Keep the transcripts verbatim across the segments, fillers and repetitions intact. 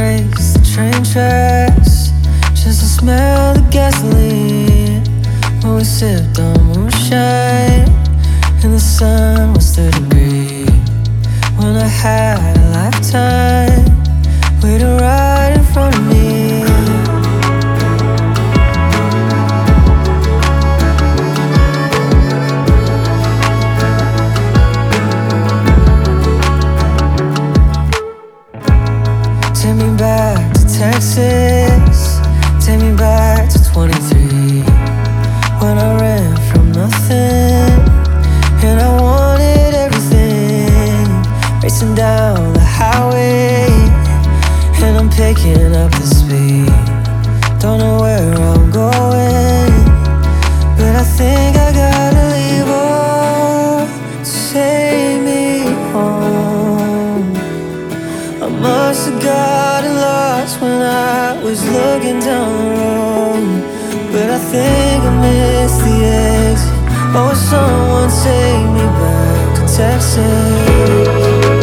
erase the train tracks, just to smell the gasoline when we sipped on moonshine and the sun was thirty degrees. When I had a lifetime waiting right in front of me. Take me back to Texas, take me back to twenty-three, when I ran from nothing and I wanted everything. Racing down the highway and I'm picking up the speed. Don't know where I'm going, but I think I gotta leave. Oh, take me home. I must have gotten lost when I was looking down the road, but I think I missed the exit. Oh, someone take me back to Texas.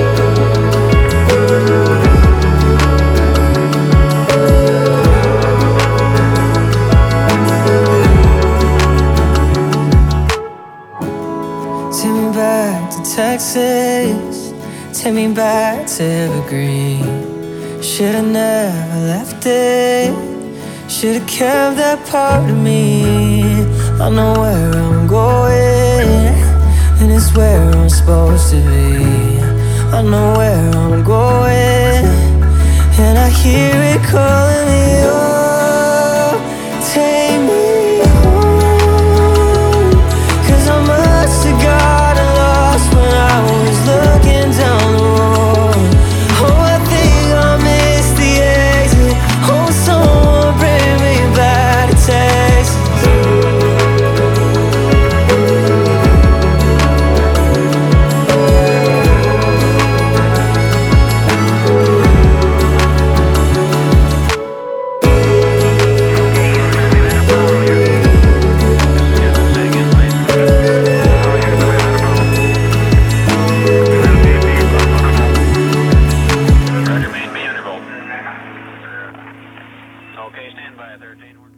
Take me back to Texas, take me back to Evergreen. Should've never left it, should've kept that part of me. I know where I'm going, and it's where I'm supposed to be. I know where I'm going, and I hear it calling me. Oh, take me home, 'cause I must have gotten lost when I was looking down the road. Oh, I think I missed the exit. Oh, someone bring me back to Texas. Okay, stand by, thirteen.